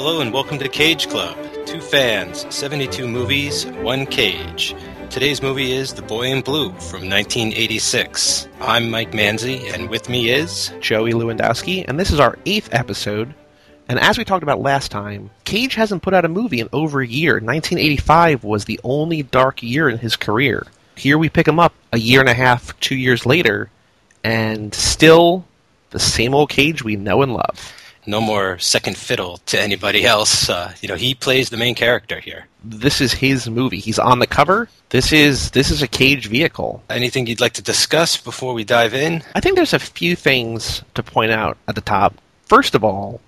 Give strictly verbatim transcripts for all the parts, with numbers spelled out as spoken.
Hello and welcome to Cage Club. Two fans, seventy-two movies, one cage. Today's movie is The Boy in Blue from nineteen eighty-six. I'm Mike Manzi, and with me is... Joey Lewandowski, and this is our eighth episode. And as we talked about last time, Cage hasn't put out a movie in over a year. nineteen eighty-five was the only dark year in his career. Here we pick him up a year and a half, two years later, and still the same old Cage we know and love. No more second fiddle to anybody else. Uh, you know, he plays the main character here. This is his movie. He's on the cover. This is this is a Cage vehicle. Anything you'd like to discuss before we dive in? I think there's a few things to point out at the top. First of all,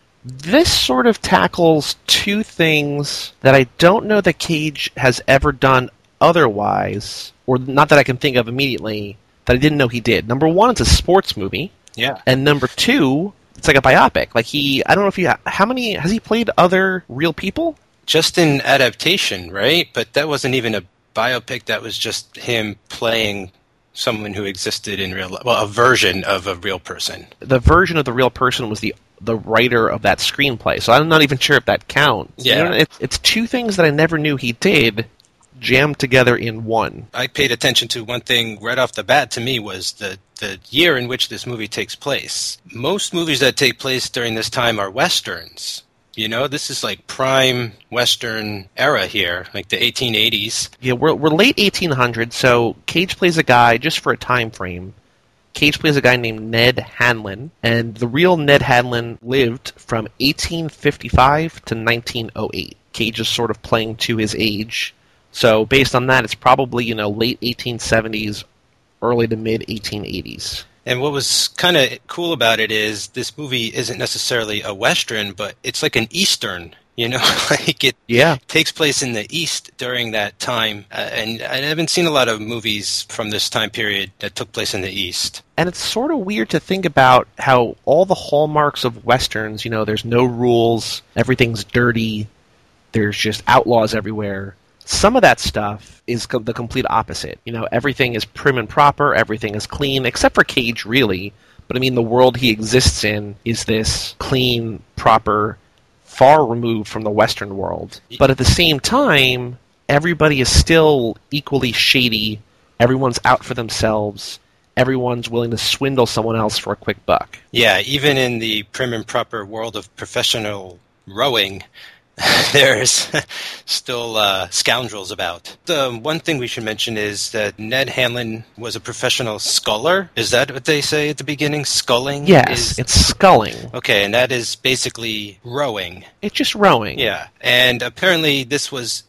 this sort of tackles two things that I don't know that Cage has ever done otherwise, or not that I can think of immediately, that I didn't know he did. Number one, it's a sports movie. Yeah. And number two, it's like a biopic. Like he, I don't know if you, how many, has he played other real people? Just in adaptation, right? But that wasn't even a biopic. That was just him playing someone who existed in real life. Well, a version of a real person. The version of the real person was the the writer of that screenplay. So I'm not even sure if that counts. Yeah. You know, it's, it's two things that I never knew he did jammed together in one. I paid attention to one thing right off the bat to me was the, the year in which this movie takes place. Most movies that take place during this time are Westerns. You know, this is like prime Western era here, like the eighteen eighties. Yeah, we're, we're late eighteen hundreds, so Cage plays a guy, just for a time frame, Cage plays a guy named Ned Hanlon, and the real Ned Hanlon lived from eighteen fifty-five to nineteen oh eight. Cage is sort of playing to his age. So based on that, it's probably, you know, late eighteen seventies, early to mid eighteen eighties. And what was kind of cool about it is this movie isn't necessarily a Western, but it's like an Eastern, you know, like it yeah. takes place in the East during that time. Uh, and I haven't seen a lot of movies from this time period that took place in the East. And it's sort of weird to think about how all the hallmarks of Westerns, you know, there's no rules, everything's dirty, there's just outlaws everywhere. Some of that stuff is co- the complete opposite. You know, everything is prim and proper, everything is clean, except for Cage, really. But I mean, the world he exists in is this clean, proper, far removed from the Western world. But at the same time, everybody is still equally shady. Everyone's out for themselves. Everyone's willing to swindle someone else for a quick buck. Yeah, even in the prim and proper world of professional rowing, there's still uh, scoundrels about. The one thing we should mention is that Ned Hanlon was a professional sculler. Is that what they say at the beginning? Sculling? Yes, is... it's sculling. Okay, and that is basically rowing. It's just rowing. Yeah, and apparently this was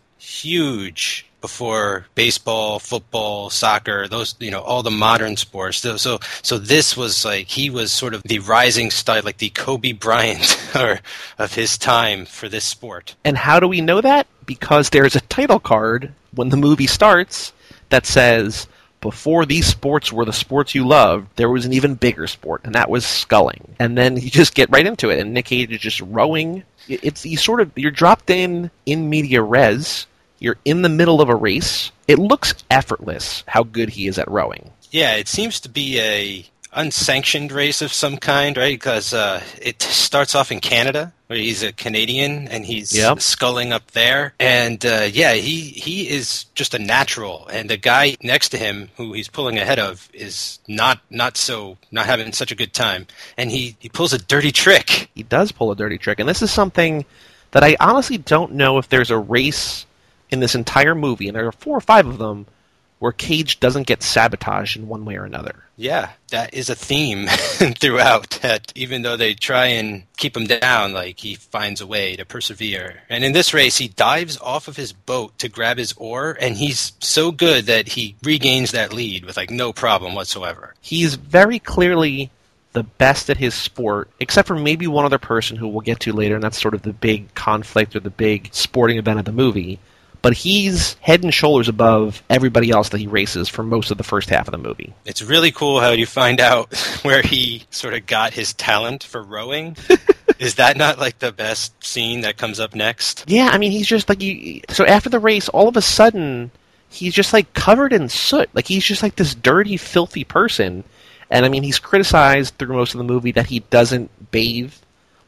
huge before baseball, football, soccer, those, you know, all the modern sports. So, so, so this was like, he was sort of the rising star, like the Kobe Bryant or of his time for this sport. And how do we know that? Because there's a title card when the movie starts that says, before these sports were the sports you loved, there was an even bigger sport, and that was sculling. And then you just get right into it, and Nick Cage is just rowing. It's you sort of, you're dropped in in media res. You're in the middle of a race. It looks effortless how good he is at rowing. Yeah, it seems to be a unsanctioned race of some kind, right? Because uh, it starts off in Canada, where he's a Canadian, and he's yep. sculling up there. And, uh, yeah, he, he is just a natural. And the guy next to him, who he's pulling ahead of, is not not so, not having such a good time. And he, he pulls a dirty trick. He does pull a dirty trick. And this is something that I honestly don't know if there's a race in this entire movie, and there are four or five of them, where Cage doesn't get sabotaged in one way or another. Yeah, that is a theme throughout, that even though they try and keep him down, like, he finds a way to persevere. And in this race, he dives off of his boat to grab his oar, and he's so good that he regains that lead with, like, no problem whatsoever. He's very clearly the best at his sport, except for maybe one other person who we'll get to later, and that's sort of the big conflict or the big sporting event of the movie. But he's head and shoulders above everybody else that he races for most of the first half of the movie. It's really cool how you find out where he sort of got his talent for rowing. Is that not like the best scene that comes up next? Yeah, I mean, he's just like... You, so after the race, all of a sudden, he's just like covered in soot. Like he's just like this dirty, filthy person. And I mean, he's criticized through most of the movie that he doesn't bathe.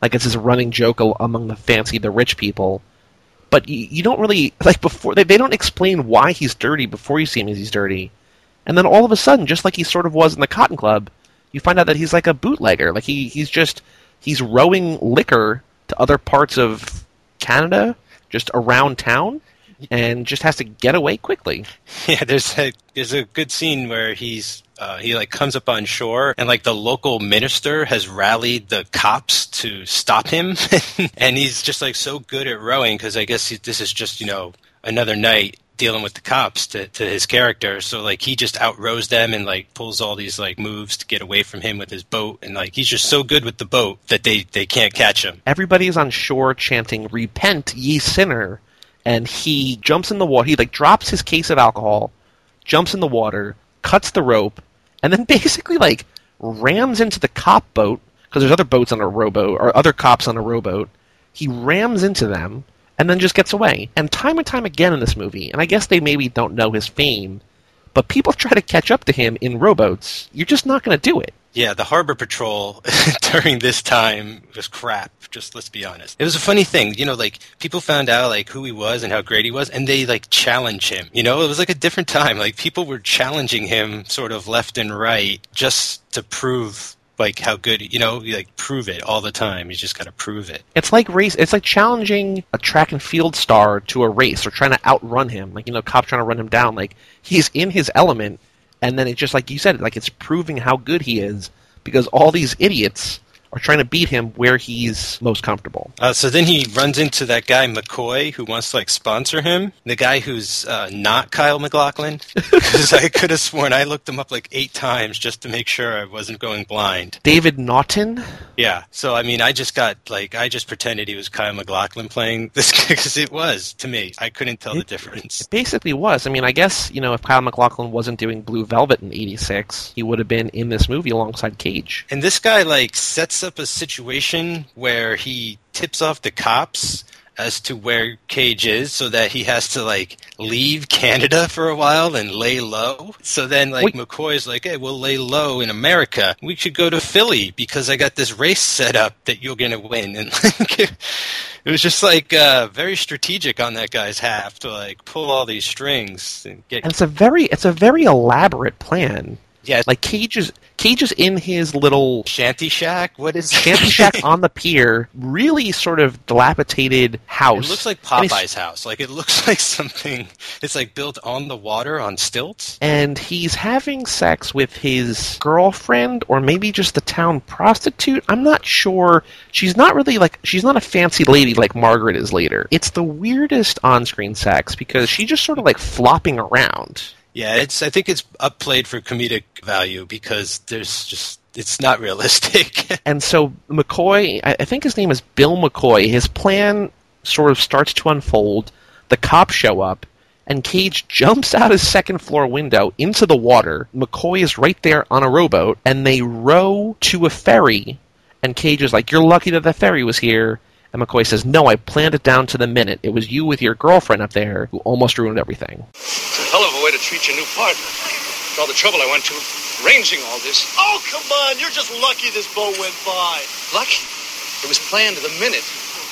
Like it's this running joke al- among the fancy, the rich people. But you, you don't really, like before, they, they don't explain why he's dirty before you see him as he's dirty. And then all of a sudden, just like he sort of was in the Cotton Club, you find out that he's like a bootlegger. Like he, he's just, he's rowing liquor to other parts of Canada, just around town, and just has to get away quickly. Yeah, there's a, there's a good scene where he's, Uh, he like comes up on shore and like the local minister has rallied the cops to stop him and he's just like so good at rowing because I guess he, this is just, you know, another night dealing with the cops to, to his character. So like he just outrows them and like pulls all these like moves to get away from him with his boat, and like he's just so good with the boat that they, they can't catch him. Everybody is on shore chanting "Repent, ye sinner," and he jumps in the water. He like drops his case of alcohol, jumps in the water, cuts the rope, and then basically, like, rams into the cop boat, because there's other boats on a rowboat, or other cops on a rowboat. He rams into them, and then just gets away. And time and time again in this movie, and I guess they maybe don't know his fame, but people try to catch up to him in rowboats. You're just not going to do it. Yeah, the Harbor Patrol during this time was crap, just let's be honest. It was a funny thing, you know, like, people found out, like, who he was and how great he was, and they, like, challenge him. You know, it was like a different time. Like, people were challenging him sort of left and right just to prove, like, how good, you know, you, like, prove it all the time. You just got to prove it. It's like race. It's like challenging a track and field star to a race or trying to outrun him. Like, you know, cops trying to run him down. Like, he's in his element. And then it's just like you said, like it's proving how good he is because all these idiots are trying to beat him where he's most comfortable. Uh, so then he runs into that guy McCoy who wants to like sponsor him. The guy who's uh, not Kyle MacLachlan, because I could have sworn I looked him up like eight times just to make sure I wasn't going blind. David Naughton. Yeah. So I mean, I just got like I just pretended he was Kyle MacLachlan playing this because it was to me. I couldn't tell it, the difference. It basically was. I mean, I guess you know if Kyle MacLachlan wasn't doing Blue Velvet in eighty-six, he would have been in this movie alongside Cage. And this guy like sets up a situation where he tips off the cops as to where Cage is so that he has to like leave Canada for a while and lay low. So then like Wait. McCoy's like, hey, we'll lay low in America. We should go to Philly because I got this race set up that you're going to win. And like, it was just like uh, very strategic on that guy's half to like pull all these strings and get. And it's a very, it's a very elaborate plan. Yeah, like Cage is Cage is in his little shanty shack. What is shanty shack on the pier? Really, sort of dilapidated house. It looks like Popeye's house. Like it looks like something. It's like built on the water on stilts. And he's having sex with his girlfriend, or maybe just the town prostitute. I'm not sure. She's not really like she's not a fancy lady like Margaret is later. It's the weirdest on-screen sex because she's just sort of like flopping around. Yeah, it's. I think it's upplayed for comedic value because there's just it's not realistic. And so McCoy, I think his name is Bill McCoy. His plan sort of starts to unfold. The cops show up, and Cage jumps out his second floor window into the water. McCoy is right there on a rowboat, and they row to a ferry. And Cage is like, "You're lucky that the ferry was here." And McCoy says, "No, I planned it down to the minute. It was you with your girlfriend up there who almost ruined everything." It's a hell of a way to treat your new partner. All the trouble I went to arranging all this. Oh, come on. You're just lucky this boat went by. Lucky? It was planned to the minute.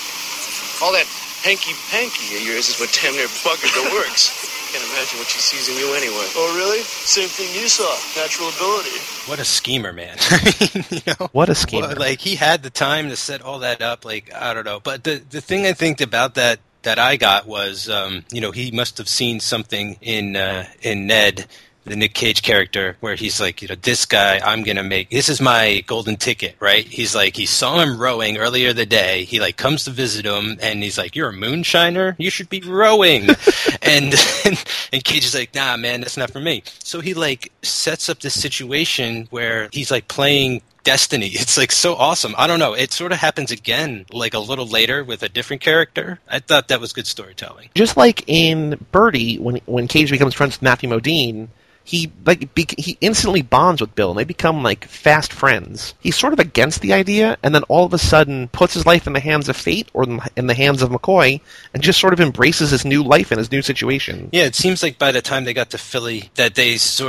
All that hanky-panky of yours is what damn near buggered the works. Can't imagine what she sees in you anyway. Oh, really? Same thing you saw. Natural ability. What a schemer, man. you know? What a schemer. Well, like, he had the time to set all that up. Like, I don't know. But the, the thing I think about that that I got was, um, you know, he must have seen something in uh, in Ned, the Nick Cage character, where he's like, you know, this guy, I'm going to make, this is my golden ticket, right? He's like, he saw him rowing earlier the day. He like comes to visit him and he's like, you're a moonshiner? You should be rowing. and, and and Cage is like, nah, man, that's not for me. So he like sets up this situation where he's like playing Destiny. It's like so awesome. I don't know. It sort of happens again, like a little later with a different character. I thought that was good storytelling. Just like in Birdie, when when Cage becomes friends with Matthew Modine, he like be, he instantly bonds with Bill, and they become like fast friends. He's sort of against the idea, and then all of a sudden puts his life in the hands of fate or in the hands of McCoy, and just sort of embraces his new life and his new situation. Yeah, it seems like by the time they got to Philly, that they sort of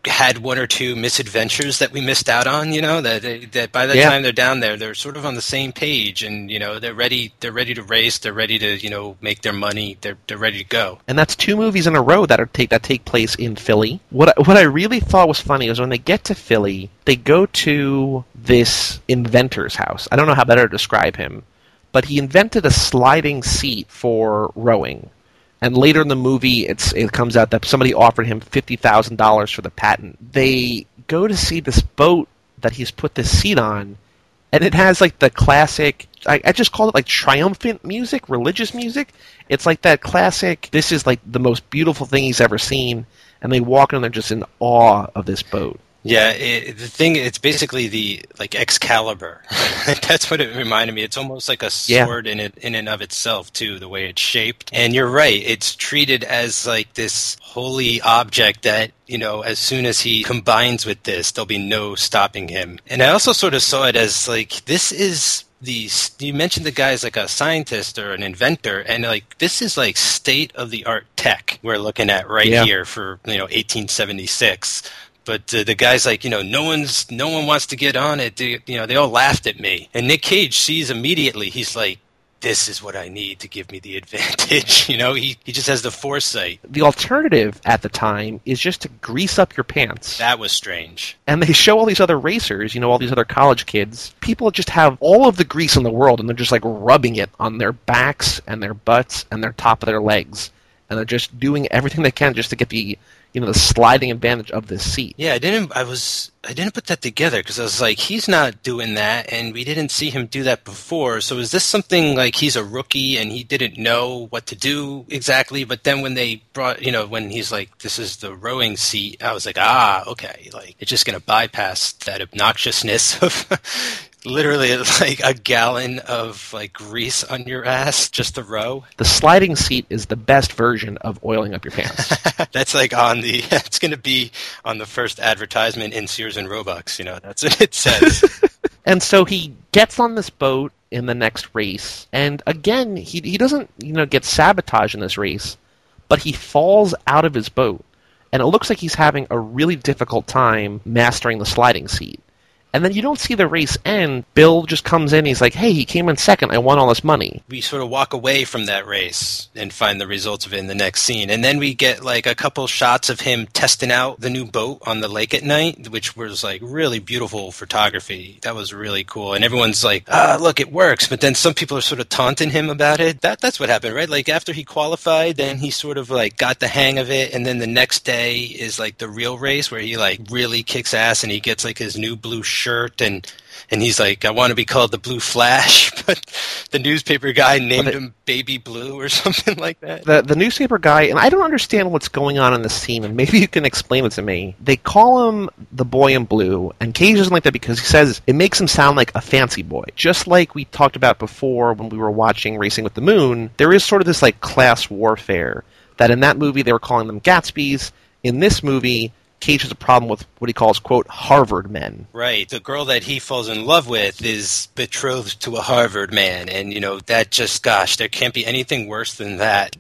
had one or two misadventures that we missed out on, you know, that that by the yeah. time they're down there, they're sort of on the same page, and you know, they're ready. They're ready to race. They're ready to, you know, make their money. They're they're ready to go. And that's two movies in a row that are take that take place in Philly. What I, what I really thought was funny was when they get to Philly, they go to this inventor's house. I don't know how better to describe him, but he invented a sliding seat for rowing. And later in the movie, it's it comes out that somebody offered him fifty thousand dollars for the patent. They go to see this boat that he's put this seat on, and it has like the classic, I, I just call it like triumphant music, religious music. It's like that classic, this is like the most beautiful thing he's ever seen, and they walk in and they're just in awe of this boat. Yeah, it, the thing, it's basically the, like, Excalibur. That's what it reminded me. It's almost like a sword yeah. in it, in and of itself, too, the way it's shaped. And you're right, it's treated as, like, this holy object that, you know, as soon as he combines with this, there'll be no stopping him. And I also sort of saw it as, like, this is... The, you mentioned the guy's like a scientist or an inventor, and like this is like state-of-the-art tech we're looking at right yeah. here for, you know, eighteen seventy-six. But uh, the guy's like, you know, no one's, no one wants to get on it. They, you know, they all laughed at me. And Nick Cage sees immediately. He's like, this is what I need to give me the advantage. You know, he, he just has the foresight. The alternative at the time is just to grease up your pants. That was strange. And they show all these other racers, you know, all these other college kids. People just have all of the grease in the world, and they're just like rubbing it on their backs and their butts and their top of their legs. And they're just doing everything they can just to get the, you know, the sliding advantage of this seat. Yeah, I didn't. I was. I didn't put that together because I was like, he's not doing that, and we didn't see him do that before. So is this something like he's a rookie and he didn't know what to do exactly? But then when they brought, you know, when he's like, this is the rowing seat, I was like, ah, okay, like it's just going to bypass that obnoxiousness of. Literally like a gallon of like grease on your ass just to row. The sliding seat is the best version of oiling up your pants. That's like on the, it's going to be on the first advertisement in Sears and Roebuck, you know, that's what it says. And so he gets on this boat in the next race, and again, he he doesn't, you know, get sabotaged in this race, but he falls out of his boat, and it looks like he's having a really difficult time mastering the sliding seat. And then you don't see the race end. Bill just comes in. He's like, hey, he came in second. I won all this money. We sort of walk away from that race and find the results of it in the next scene. And then we get like a couple shots of him testing out the new boat on the lake at night, which was like really beautiful photography. That was really cool. And everyone's like, ah, look, it works. But then some people are sort of taunting him about it. That That's what happened, right? Like after he qualified, then he sort of like got the hang of it. And then the next day is like the real race where he like really kicks ass and he gets like his new blue shirt. shirt and and he's like, I want to be called the Blue Flash, but the newspaper guy named it, him Baby Blue or something like that. The the newspaper guy, and I don't understand what's going on in this scene, and maybe you can explain it to me. They call him the boy in blue, and Cage doesn't like that because he says it makes him sound like a fancy boy. Just like we talked about before when we were watching Racing with the Moon, there is sort of this like class warfare that in that movie they were calling them Gatsbys. In this movie, Cage has a problem with what he calls, quote, Harvard men. Right. The girl that he falls in love with is betrothed to a Harvard man. And, you know, that just, gosh, there can't be anything worse than that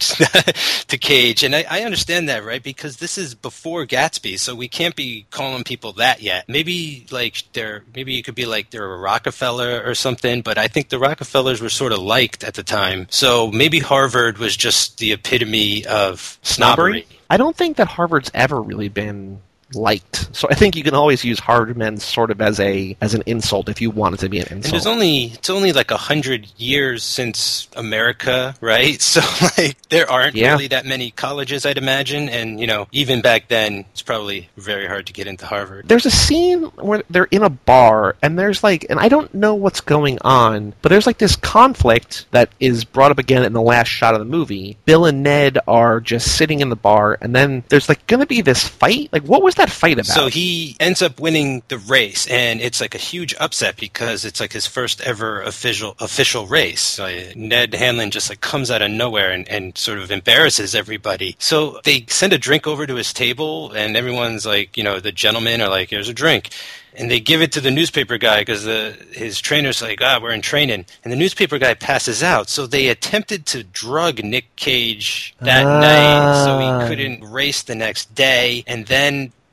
to Cage. And I, I understand that, right? Because this is before Gatsby, so we can't be calling people that yet. Maybe, like, they're, maybe you could be like they're a Rockefeller or something, but I think the Rockefellers were sort of liked at the time. So maybe Harvard was just the epitome of snobbery. I don't think that Harvard's ever really been liked. So I think you can always use Harvard men sort of as a as an insult if you want it to be an insult. And there's only it's only like a hundred years since America, right? So like there aren't yeah. really that many colleges, I'd imagine, and you know, even back then it's probably very hard to get into Harvard. There's a scene where they're in a bar and there's like, and I don't know what's going on, but there's like this conflict that is brought up again in the last shot of the movie. Bill and Ned are just sitting in the bar, and then there's like going to be this fight. Like, what was that fight about? So he ends up winning the race, and it's like a huge upset because it's like his first ever official official race. Like Ned Hanlon just like comes out of nowhere and, and sort of embarrasses everybody. So they send a drink over to his table, and everyone's like, you know, the gentlemen are like, here's a drink. And they give it to the newspaper guy because his trainer's like, ah, we're in training. And the newspaper guy passes out. So they attempted to drug Nick Cage that ah. night so he couldn't race the next day. And then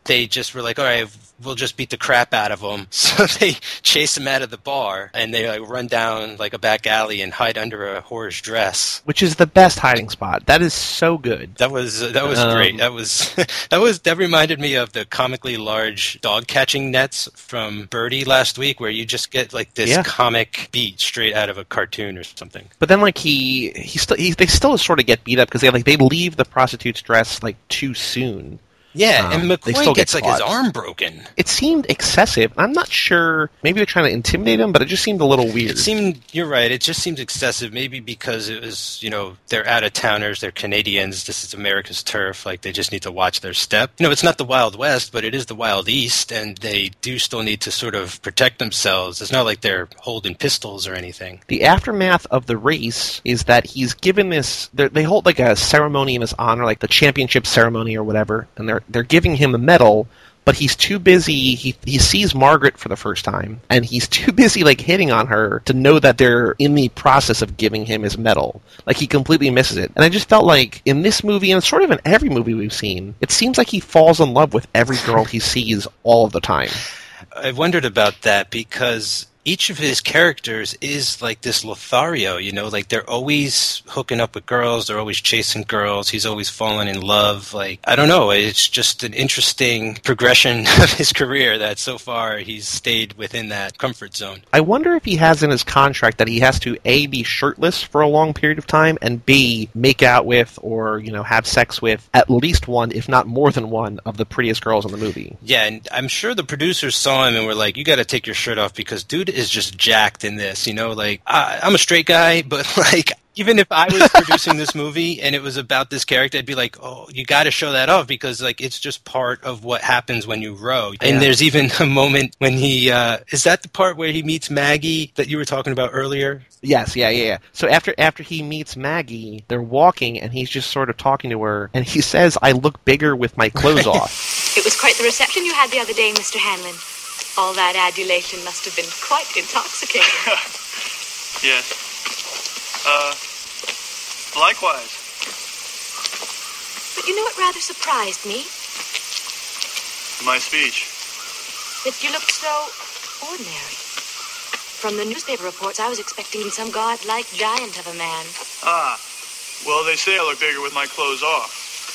they just were like, all right, we'll just beat the crap out of him. So they chase him out of the bar, and they like run down like a back alley and hide under a whore's dress. Which is the best hiding spot. That is so good. That was that was Um, great. That was that was that reminded me of the comically large dog catching nets from Birdie last week, where you just get like this Yeah. comic beat straight out of a cartoon or something. But then, like, he, he still, he, they still sort of get beat up because they, like, they leave the prostitute's dress, like, too soon. Yeah, Um, and they McCoy still get gets like his caught. arm broken. It seemed excessive. I'm not sure. Maybe they're trying to intimidate him, but it just seemed a little weird. It seemed, you're right, it just seems excessive, maybe because it was, you know, they're out-of-towners, they're Canadians, this is America's turf, like, they just need to watch their step. You know, it's not the Wild West, but it is the Wild East, and they do still need to sort of protect themselves. It's not like they're holding pistols or anything. The aftermath of the race is that he's given this. they're- They hold like a ceremony in his honor, like the championship ceremony or whatever, and they're they're giving him a medal. But he's too busy. He he sees Margaret for the first time, and he's too busy like hitting on her to know that they're in the process of giving him his medal. Like he completely misses it. And I just felt like in this movie, and sort of in every movie we've seen, it seems like he falls in love with every girl he sees all of the time. I wondered about that because each of his characters is like this Lothario, you know, like they're always hooking up with girls, they're always chasing girls, he's always falling in love. Like, I don't know, it's just an interesting progression of his career that so far he's stayed within that comfort zone. I wonder if he has in his contract that he has to A, be shirtless for a long period of time, and B, make out with or, you know, have sex with at least one, if not more than one, of the prettiest girls in the movie. Yeah, and I'm sure the producers saw him and were like, you got to take your shirt off because dude is just jacked in this, you know, like, I, I'm a straight guy, but like, even if I was producing this movie and it was about this character, I'd be like, oh, you got to show that off because, like, it's just part of what happens when you row. And Yeah. there's even a moment when he, uh, is that the part where he meets Maggie that you were talking about earlier? Yes, yeah, yeah, yeah. So after after he meets Maggie, they're walking, and he's just sort of talking to her, and he says, I look bigger with my clothes off. It was quite the reception you had the other day, Mister Hanlon. All that adulation must have been quite intoxicating. Yes. Uh, likewise. But you know what rather surprised me? My speech. That you looked so ordinary. From the newspaper reports, I was expecting some godlike giant of a man. Ah. Well, they say I look bigger with my clothes off.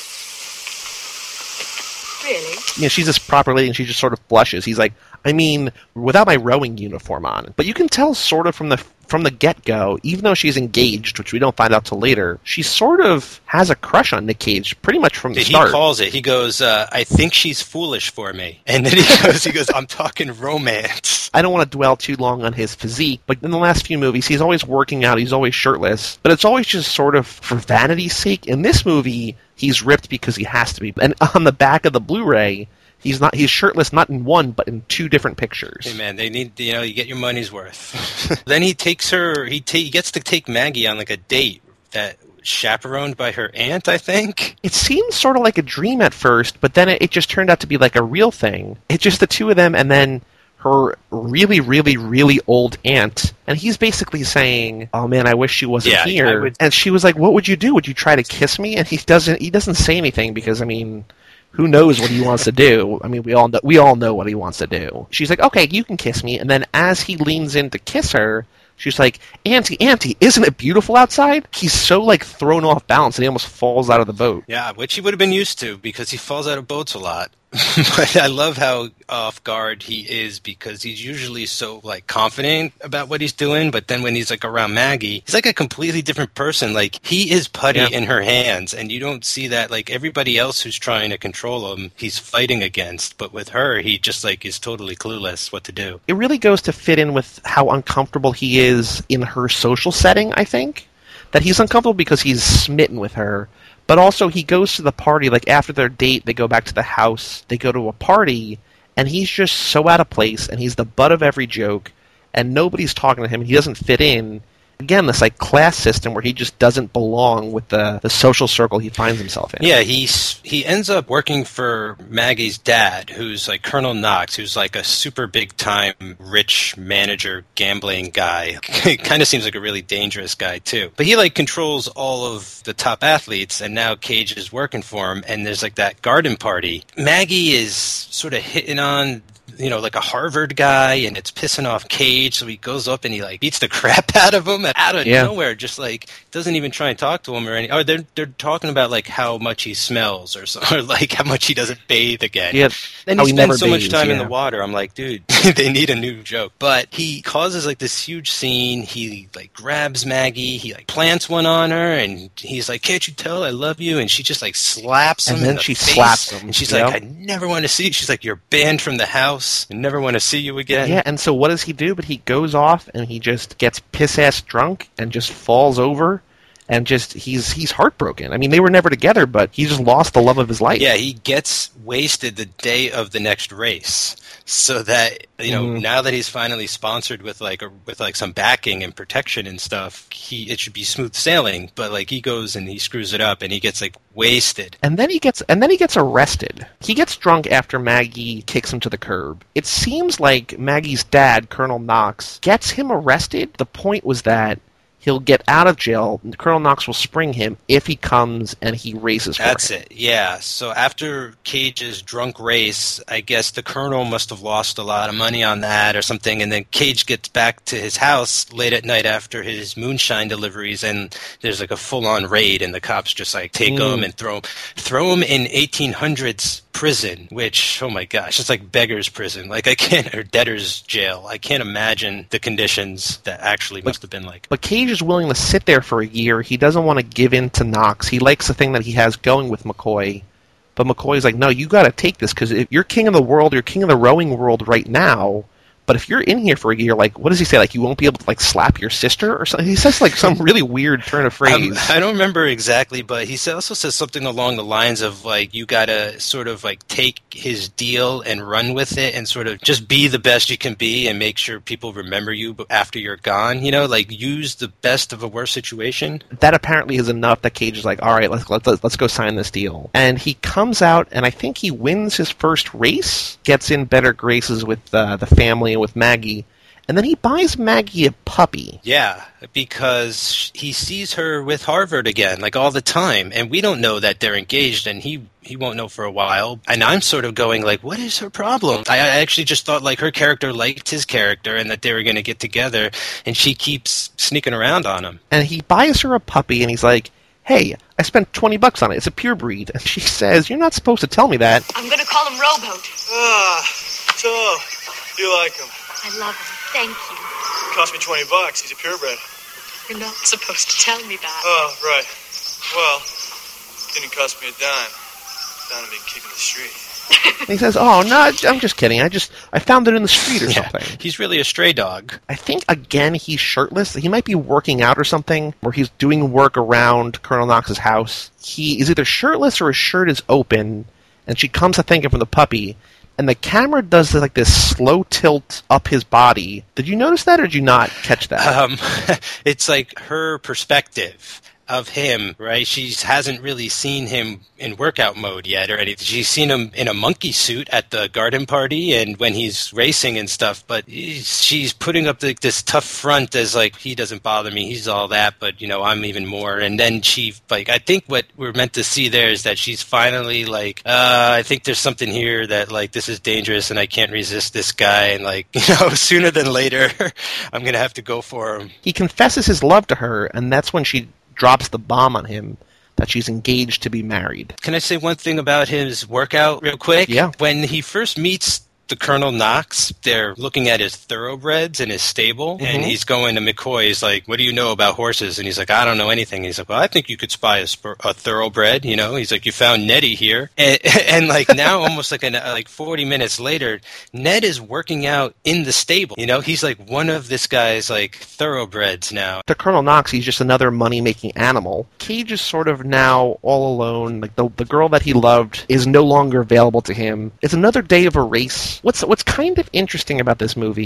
Really? You know, she's this proper lady, and she just sort of blushes. He's like, I mean, without my rowing uniform on. But you can tell sort of from the from the get-go, even though she's engaged, which we don't find out till later, she sort of has a crush on Nick Cage pretty much from the He start. calls it. He goes, uh, I think she's foolish for me. And then he goes, he goes, I'm talking romance. I don't want to dwell too long on his physique, but in the last few movies, he's always working out, he's always shirtless, but it's always just sort of for vanity's sake. In this movie, he's ripped because he has to be. And on the back of the Blu-ray, he's not he's shirtless not in one, but in two different pictures. Hey man, they need, you know, you get your money's worth. Then he takes her, he, ta- he gets to take Maggie on like a date that chaperoned by her aunt, I think. It seemed sort of like a dream at first, but then it, it just turned out to be like a real thing. It's just the two of them, and then her really, really, really old aunt, and he's basically saying, "Oh man, I wish she wasn't Yeah, I here." would- And she was like, "What would you do? Would you try to kiss me?" And he doesn't. He doesn't say anything because I mean, who knows what he wants to do? I mean, we all know. We all know what he wants to do. She's like, "Okay, you can kiss me." And then as he leans in to kiss her, she's like, "Auntie, Auntie, isn't it beautiful outside?" He's so like thrown off balance that he almost falls out of the boat. Yeah, which he would have been used to because he falls out of boats a lot. But I love how off guard he is because he's usually so like confident about what he's doing, but then when he's like around Maggie, he's like a completely different person. Like he is putty Yeah. in her hands, and you don't see that. Like everybody else who's trying to control him, he's fighting against, but with her, he just like is totally clueless what to do. It really goes to fit in with how uncomfortable he is in her social setting, I think. That he's uncomfortable because he's smitten with her. But also he goes to the party, like after their date, they go back to the house, they go to a party, and he's just so out of place, and he's the butt of every joke, and nobody's talking to him, and he doesn't fit in, again, this like class system where he just doesn't belong with the, the social circle he finds himself in. Yeah, he's he ends up working for Maggie's dad, who's like Colonel Knox, who's like a super big time rich manager gambling guy. He kind of seems like a really dangerous guy too. But he like controls all of the top athletes, and now Cage is working for him, and there's like that garden party. Maggie is sort of hitting on, you know, like a Harvard guy, and it's pissing off Cage, so he goes up and he like beats the crap out of him out of yeah. nowhere, just like doesn't even try and talk to him or anything. Or they're they're talking about like how much he smells or so, or like how much he doesn't bathe again. Yeah, and he, he never spends so bathes, much time yeah. in the water. I'm like, dude, they need a new joke. But he causes like this huge scene. He like grabs Maggie, he like plants one on her, and he's like, "Can't you tell I love you?" And she just like slaps him, and then in the she face, slaps him. and she's yep. like, "I never want to see you." She's like, "You're banned from the house. I never want to see you again." Yeah, and so what does he do? But he goes off and he just gets piss-ass drunk and just falls over and just, he's he's heartbroken. I mean, they were never together, but he just lost the love of his life. Yeah, he gets wasted the day of the next race. So that, you know, Mm. now that he's finally sponsored with like a, with like some backing and protection and stuff, he it should be smooth sailing. But like he goes and he screws it up and he gets like wasted. And then he gets and then he gets arrested. He gets drunk after Maggie kicks him to the curb. It seems like Maggie's dad, Colonel Knox, gets him arrested. The point was that he'll get out of jail. Colonel Knox will spring him if he comes and he races for That's him. it, yeah. So after Cage's drunk race, I guess the Colonel must have lost a lot of money on that or something, and then Cage gets back to his house late at night after his moonshine deliveries, and there's like a full-on raid, and the cops just like take Mm. him and throw him, throw him in eighteen hundreds prison, which, oh my gosh, it's like beggar's prison. Like I can't, or debtor's jail. I can't imagine the conditions that actually must have been like. But Cage is willing to sit there for a year. He doesn't want to give in to Knox. He likes the thing that he has going with McCoy. But McCoy's like, no, you got to take this, because if you're king of the world, you're king of the rowing world right now. But if you're in here for a year, like, what does he say? Like, you won't be able to, like, slap your sister or something? He says, like, some really weird turn of phrase. Um, I don't remember exactly, but he also says something along the lines of, like, you gotta sort of, like, take his deal and run with it and sort of just be the best you can be and make sure people remember you after you're gone, you know? Like, use the best of a worse situation. That apparently is enough that Cage is like, all right, let's, let's, let's go sign this deal. And he comes out, and I think he wins his first race, gets in better graces with uh, the family, with Maggie, and then he buys Maggie a puppy. Yeah, because he sees her with Harvard again, like all the time, and we don't know that they're engaged, and he he won't know for a while. And I'm sort of going like, what is her problem? I, I actually just thought like her character liked his character and that they were going to get together, and she keeps sneaking around on him. And he buys her a puppy, and he's like, hey, I spent twenty bucks on it. It's a pure breed. And she says, you're not supposed to tell me that. I'm going to call him Rowboat. Ah, so you like him? I love him. Thank you. Cost me twenty bucks. He's a purebred. You're not supposed to tell me that. Oh, right. Well, didn't cost me a dime. Found him being kicked in the street. And he says, oh, no, I'm just kidding. I just, I found it in the street or Yeah, something. he's really a stray dog. I think, again, he's shirtless. He might be working out or something, or he's doing work around Colonel Knox's house. He is either shirtless or his shirt is open, and she comes to thank him for the puppy, and the camera does like this slow tilt up his body. Did you notice that, or did you not catch that? Um, it's like her perspective of him, right? She hasn't really seen him in workout mode yet or anything. She's seen him in a monkey suit at the garden party and when he's racing and stuff, but she's putting up like this tough front as like, he doesn't bother me, he's all that, but you know, I'm even more. And then she, like, I think what we're meant to see there is that she's finally like, uh, I think there's something here that like, this is dangerous and I can't resist this guy. And like, you know, sooner than later, I'm going to have to go for him. He confesses his love to her, and that's when she drops the bomb on him that she's engaged to be married. Can I say one thing about his workout real quick? Yeah. When he first meets the Colonel Knox, they're looking at his thoroughbreds in his stable, Mm-hmm. and he's going to McCoy. He's like, what do you know about horses? And he's like, I don't know anything. He's like, well, I think you could spy a, spur- a thoroughbred, you know? He's like, you found Nettie here. And, and like now, almost like an, like forty minutes later, Ned is working out in the stable, you know? He's like one of this guy's like thoroughbreds now. To Colonel Knox, he's just another money-making animal. Cage is sort of now all alone. Like the, the girl that he loved is no longer available to him. It's another day of a race. What's what's kind of interesting about this movie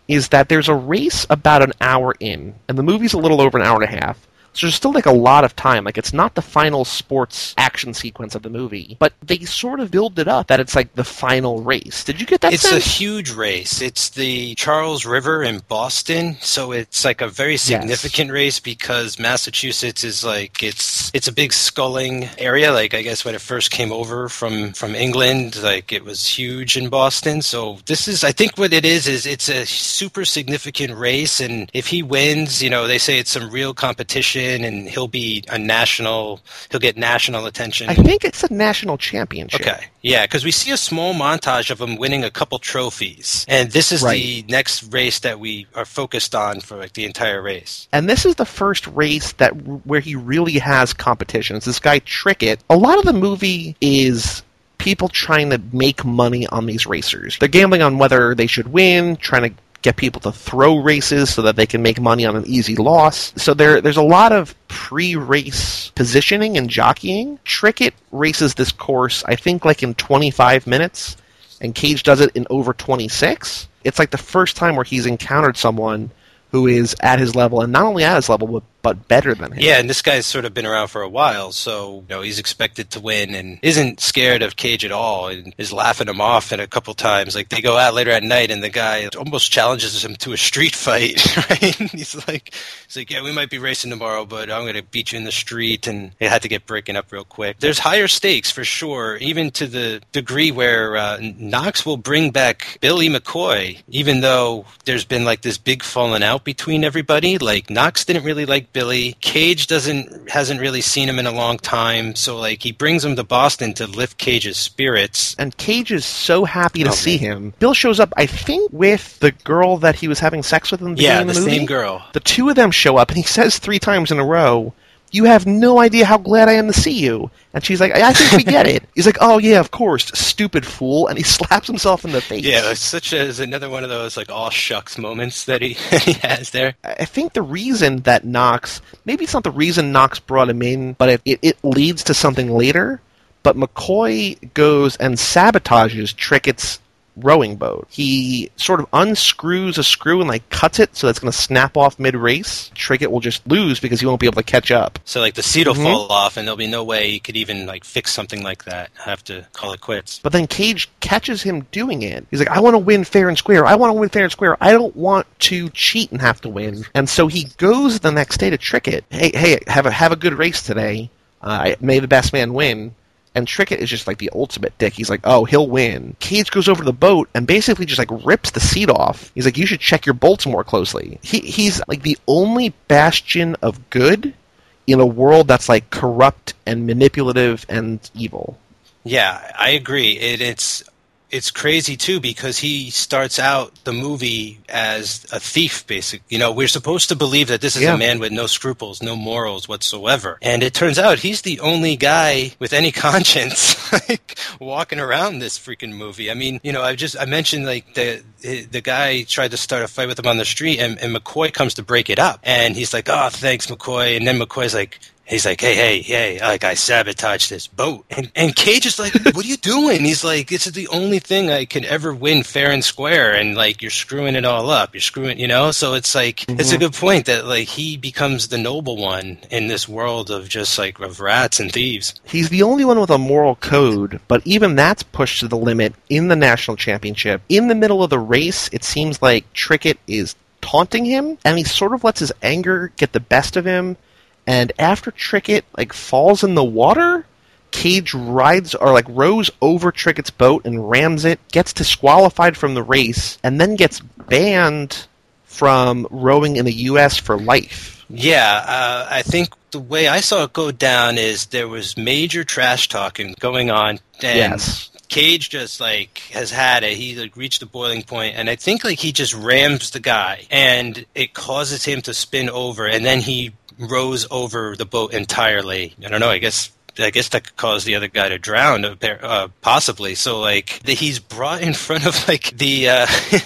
is that there's a race about an hour in, and the movie's a little over an hour and a half. So there's still like a lot of time. Like it's not the final sports action sequence of the movie, but they sort of build it up that it's like the final race. Did you get that It's sense? a huge race. It's the Charles River in Boston, so it's like a very significant yes. race because Massachusetts is like it's it's a big sculling area. Like I guess when it first came over from from England, like it was huge in Boston. So this is I think what it is is it's a super significant race, and if he wins, you know, they say it's some real competition. And he'll be a national, he'll get national attention. I think it's a national championship. Okay. Yeah, because we see a small montage of him winning a couple trophies. And this is right. the next race that we are focused on for like the entire race. And this is the first race that where he really has competition. It's this guy Trickett. A lot of the movie is people trying to make money on these racers. They're gambling on whether they should win, trying to get people to throw races so that they can make money on an easy loss. So there, there's a lot of pre-race positioning and jockeying. Trickett races this course, I think, like in twenty-five minutes, and Cage does it in over twenty-six. It's like the first time where he's encountered someone who is at his level, and not only at his level, but, but better than him. Yeah, and this guy's sort of been around for a while, so you know he's expected to win and isn't scared of Cage at all and is laughing him off at a couple times. Like they go out later at night and the guy almost challenges him to a street fight, right? He's like, he's like, yeah, we might be racing tomorrow, but I'm going to beat you in the street, and they had to get breaking up real quick. There's higher stakes for sure, even to the degree where uh, Knox will bring back Billy McCoy, even though there's been like this big falling out between everybody. Like Knox didn't really like Billy. Cage doesn't hasn't really seen him in a long time, so like he brings him to Boston to lift Cage's spirits. And Cage is so happy to okay. see him. Bill shows up, I think, with the girl that he was having sex with in the yeah, beginning of the the movie. same girl. The two of them show up, and he says three times in a row, "You have no idea how glad I am to see you." And she's like, "I think we get it." He's like, "Oh yeah, of course, stupid fool," and he slaps himself in the face. Yeah, it's such as another one of those like all shucks moments that he, he has there. I think the reason that Knox, maybe it's not the reason Knox brought him in, but it, it, it leads to something later. But McCoy goes and sabotages Trickett's rowing boat. He sort of unscrews a screw and like cuts it so that's going to snap off mid-race. Trickett will just lose because he won't be able to catch up. So like the seat will mm-hmm. fall off and there'll be no way he could even like fix something like that. I have to call it quits. But then Cage catches him doing it. He's like, "I want to win fair and square. I want to win fair and square. I don't want to cheat and have to win." And so he goes the next day to Trickett. Hey, hey, have a have a good race today. Uh, may the best man win. And Trickett is just like the ultimate dick. He's like, "Oh, he'll win." Cage goes over to the boat and basically just like rips the seat off. He's like, "You should check your bolts more closely." He he's like the only bastion of good in a world that's like corrupt and manipulative and evil. Yeah, I agree. It, it's it's crazy too because he starts out the movie as a thief, basically. You know, we're supposed to believe that this is yeah. a man with no scruples, no morals whatsoever. And it turns out he's the only guy with any conscience like walking around this freaking movie. I mean, you know, I just I mentioned like the the guy tried to start a fight with him on the street and, and McCoy comes to break it up. And he's like, "Oh, thanks, McCoy." And then McCoy's like, He's like, hey, hey, hey, like I sabotaged this boat. And and Cage is like, what are you doing? He's like, this is the only thing I can ever win fair and square. And like, you're screwing it all up. You're screwing, you know? So it's like, mm-hmm. it's a good point that like he becomes the noble one in this world of just like of rats and thieves. He's the only one with a moral code, but even that's pushed to the limit in the national championship. In the middle of the race, it seems like Trickett is taunting him, and he sort of lets his anger get the best of him. And after Trickett like falls in the water, Cage rides or like rows over Trickett's boat and rams it, gets disqualified from the race, and then gets banned from rowing in the U S for life. Yeah, uh, I think the way I saw it go down is there was major trash talking going on. And yes. Cage just like has had it. He like reached the boiling point, and I think like he just rams the guy, and it causes him to spin over, and then he rows over the boat entirely. I don't know, I guess I guess that could cause the other guy to drown, uh, possibly. So, like, the, he's brought in front of, like, the, uh,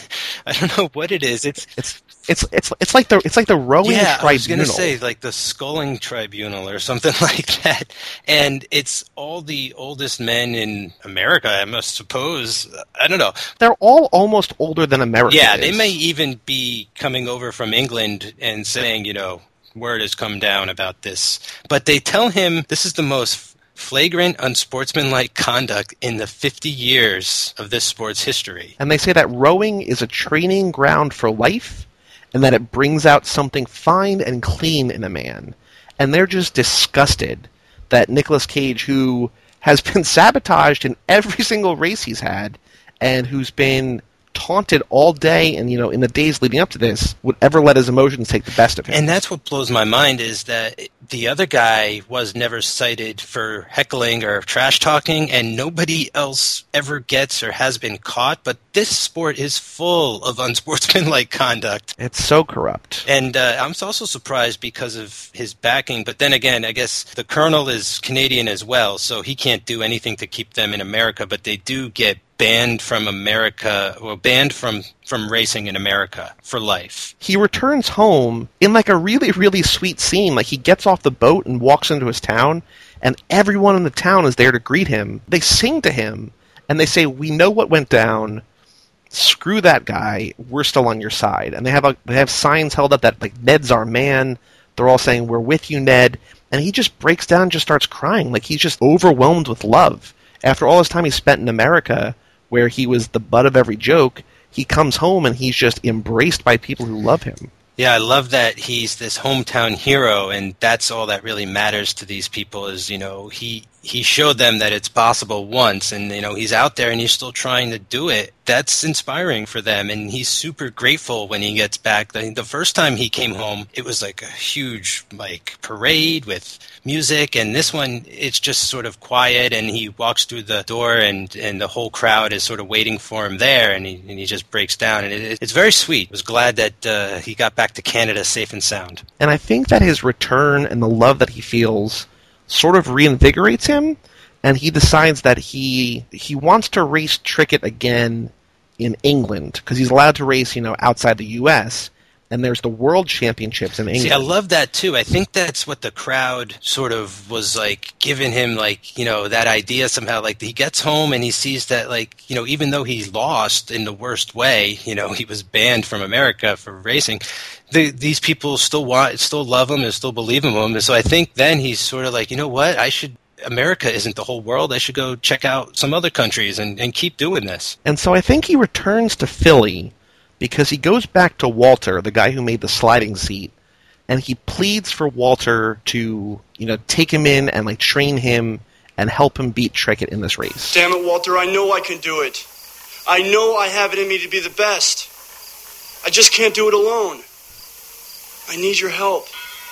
I don't know what it is. It's it's it's it's it's like the it's like the rowing yeah, tribunal. I was gonna say like the sculling tribunal or something like that. And it's all the oldest men in America, I must suppose. I don't know. They're all almost older than America. Yeah, is. they may even be coming over from England and saying, you know, word has come down about this. But they tell him this is the most flagrant, unsportsmanlike conduct in the fifty years of this sport's history. And they say that rowing is a training ground for life, and that it brings out something fine and clean in a man. And they're just disgusted that Nicolas Cage, who has been sabotaged in every single race he's had, and who's been taunted all day and, you know, in the days leading up to this, would ever let his emotions take the best of him. And that's what blows my mind, is that the other guy was never cited for heckling or trash talking, and nobody else ever gets or has been caught. But this sport is full of unsportsmanlike conduct. It's so corrupt. And uh, I'm also surprised because of his backing. But then again, I guess the colonel is Canadian as well, so he can't do anything to keep them in America. But they do get banned from America, well, banned from, from racing in America for life. He returns home in like a really, really sweet scene. Like he gets off the boat and walks into his town, and everyone in the town is there to greet him. They sing to him, and they say, "We know what went down. Screw that guy. We're still on your side." And they have a, they have signs held up that like Ned's our man. They're all saying, "We're with you, Ned." And he just breaks down and just starts crying. Like he's just overwhelmed with love. After all his time he spent in America, where he was the butt of every joke, he comes home and he's just embraced by people who love him. Yeah, I love that he's this hometown hero, and that's all that really matters to these people is, you know, he he showed them that it's possible once, and, you know, he's out there and he's still trying to do it. That's inspiring for them, and he's super grateful when he gets back. The, the first time he came home, it was like a huge, like, parade with music, and this one, it's just sort of quiet, and he walks through the door, and, and the whole crowd is sort of waiting for him there, and he, and he just breaks down, and it, it's very sweet. I was glad that uh, he got back to Canada safe and sound. And I think that his return and the love that he feels sort of reinvigorates him, and he decides that he he wants to race Trickett again in England, because he's allowed to race, you know, outside the U S, and there's the World Championships in England. See, I love that too. I think that's what the crowd sort of was like giving him, like, you know, that idea somehow. Like he gets home and he sees that, like, you know, even though he lost in the worst way, you know, he was banned from America for racing, the, these people still want, still love him and still believe in him. And so I think then he's sort of like, you know what, I should. America isn't the whole world. I should go check out some other countries and, and keep doing this. And so I think he returns to Philly because he goes back to Walter, the guy who made the sliding seat, and he pleads for Walter to, you know, take him in and, like, train him and help him beat Trickett in this race. Damn it, Walter, I know I can do it. I know I have it in me to be the best. I just can't do it alone. I need your help.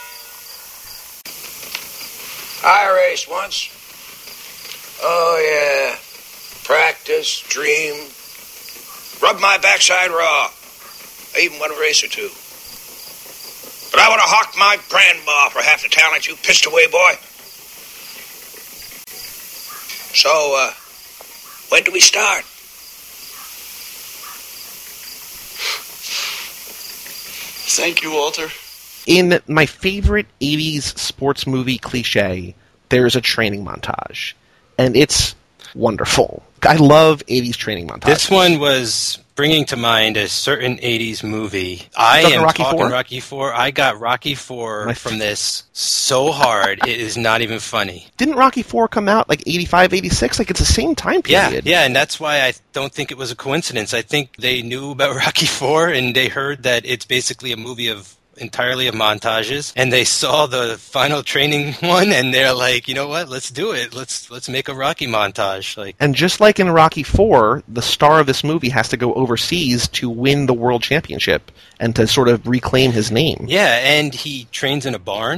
I raced once. Oh, yeah. Practice, dream. Rub my backside raw. I even won a race or two. But I would have hawked my grandma for half the talent you pissed away, boy. So, uh, when do we start? Thank you, Walter. In my favorite eighties sports movie cliche, there's a training montage. And it's wonderful. I love eighties training montages. This one was bringing to mind a certain eighties movie. I am Rocky talking four? Rocky four. I got Rocky four My from this so hard, it is not even funny. Didn't Rocky four come out like eighty-five, eighty-six? Like, it's the same time Yeah, period. yeah, and that's why I don't think it was a coincidence. I think they knew about Rocky four, and they heard that it's basically a movie of entirely of montages, and they saw the final training one, and they're like, you know what, let's do it. Let's let's make a Rocky montage. Like, And just like in Rocky four, the star of this movie has to go overseas to win the world championship and to sort of reclaim his name. yeah, and he trains in a barn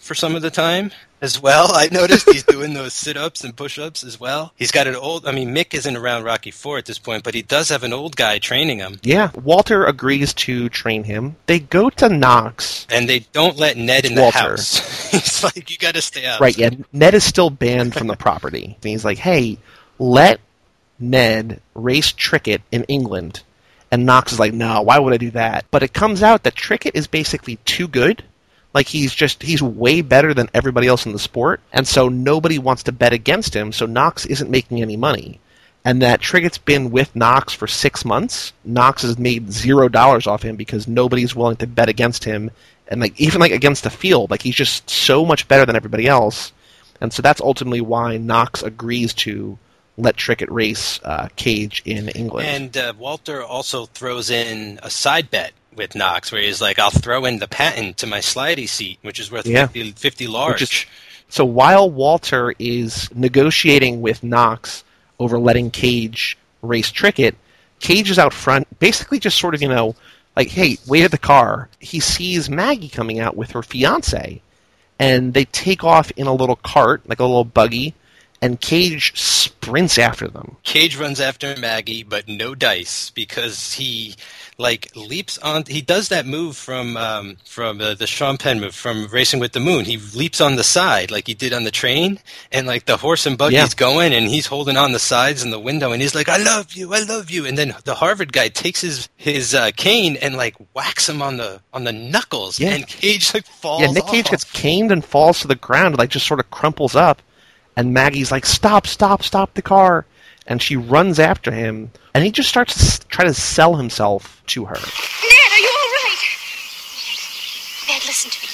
for some of the time as well. I noticed he's doing those sit-ups and push-ups as well. He's got an old, I mean, Mick isn't around Rocky four at this point, but he does have an old guy training him. Yeah, Walter agrees to train him. They go to Knox. And they don't let Ned in Walter. the house. He's like, you got to stay out. Right, yeah, Ned is still banned from the property. And he's like, hey, let Ned race Trickett in England. And Knox is like, no, why would I do that? But it comes out that Trickett is basically too good. Like, he's just, he's way better than everybody else in the sport. And so nobody wants to bet against him, so Knox isn't making any money. And that Trickett's been with Knox for six months. Knox has made zero dollars off him because nobody's willing to bet against him. And, like, even, like, against the field. Like, he's just so much better than everybody else. And so that's ultimately why Knox agrees to let Trickett race uh, Cage in England. And uh, Walter also throws in a side bet with Knox, where he's like, I'll throw in the patent to my slidey seat, which is worth yeah. fifty, fifty large. Is, so while Walter is negotiating with Knox over letting Cage race Trickett, Cage is out front, basically just sort of, you know, like, hey, wait at the car. He sees Maggie coming out with her fiancé, and they take off in a little cart, like a little buggy, and Cage sprints after them. Cage runs after Maggie, but no dice, because he, like, leaps on... He does that move from um, from uh, the Sean Penn move, from Racing with the Moon. He leaps on the side, like he did on the train, and, like, the horse and buggy's yeah. going, and he's holding on the sides and the window, and he's like, I love you, I love you. And then the Harvard guy takes his his uh, cane and, like, whacks him on the on the knuckles, yeah. and Cage, like, falls Yeah, Nick off. Cage gets caned and falls to the ground, like, just sort of crumples up. And Maggie's like, stop, stop, stop the car. And she runs after him, and he just starts to s- try to sell himself to her. Ned, are you all right? Ned, listen to me.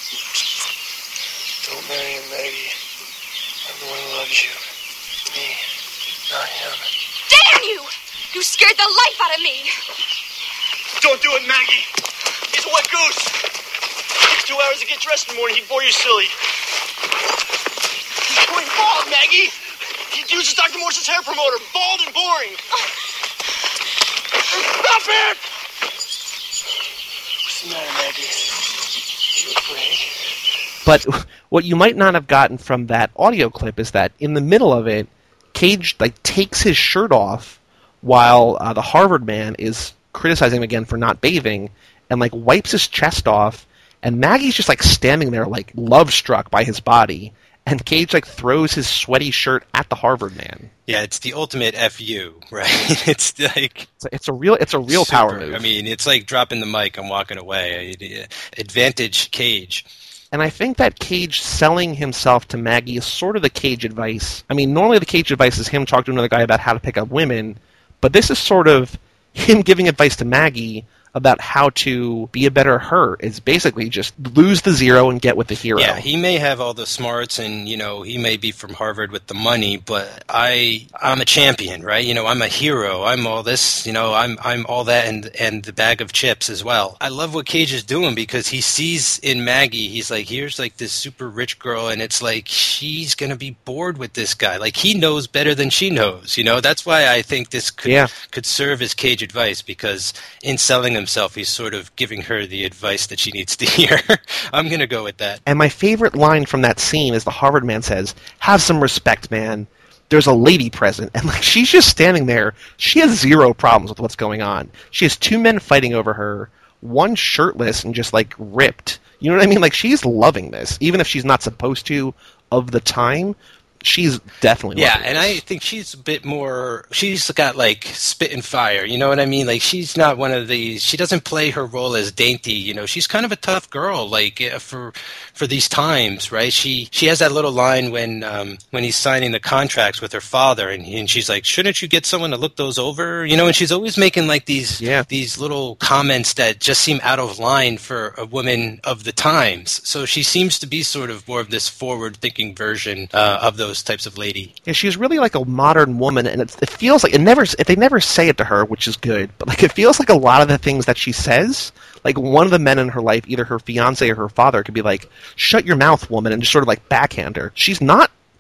Don't marry him, Maggie. I'm the one who loves you. Me, not him. Damn you! You scared the life out of me. Don't do it, Maggie. He's a wet goose. Takes two hours to get dressed in the morning. He'd bore you silly. He's going bald, Maggie. He uses Doctor Morse's hair promoter. Bald and boring. Stop it! What's the matter, Maggie? You afraid? But what you might not have gotten from that audio clip is that in the middle of it, Cage like takes his shirt off while uh, the Harvard man is criticizing him again for not bathing, and like wipes his chest off, and Maggie's just like standing there like love struck by his body. And Cage like throws his sweaty shirt at the Harvard man. Yeah, it's the ultimate F U, right? It's like it's a, it's a real it's a real super, power move. I mean, it's like dropping the mic and walking away. Advantage Cage. And I think that Cage selling himself to Maggie is sort of the Cage advice. I mean, normally the Cage advice is him talking to another guy about how to pick up women, but this is sort of him giving advice to Maggie about how to be a better her. Is basically just lose the zero and get with the hero. Yeah, he may have all the smarts and, you know, he may be from Harvard with the money, but I, I'm a champion, right? You know, I'm a hero. I'm all this, you know, I'm I'm all that and and the bag of chips as well. I love what Cage is doing because he sees in Maggie, he's like, here's like this super rich girl and it's like she's going to be bored with this guy. Like he knows better than she knows, you know? That's why I think this could, yeah. could serve as Cage advice because in selling him himself, he's sort of giving her the advice that she needs to hear. I'm going to go with that. And my favorite line from that scene is the Harvard man says, have some respect, man. There's a lady present. And like she's just standing there. She has zero problems with what's going on. She has two men fighting over her, one shirtless and just like ripped. You know what I mean? Like she's loving this, even if she's not supposed to of the time. She's definitely yeah, loving and this. I think she's a bit more. She's got like spit and fire. You know what I mean? Like she's not one of these. She doesn't play her role as dainty. You know, she's kind of a tough girl. Like for for these times, right? She she has that little line when um, when he's signing the contracts with her father, and and she's like, "Shouldn't you get someone to look those over?" You know, and she's always making like these yeah. these little comments that just seem out of line for a woman of the times. So she seems to be sort of more of this forward-thinking version uh, of those types of lady. Yeah, she's really like a modern woman, and it, it feels like it never. If they never say it to her, which is good, but like it feels like a lot of the things that she says, like one of the men in her life, either her fiance or her father, could be like, "Shut your mouth, woman," and just sort of like backhand her. She's not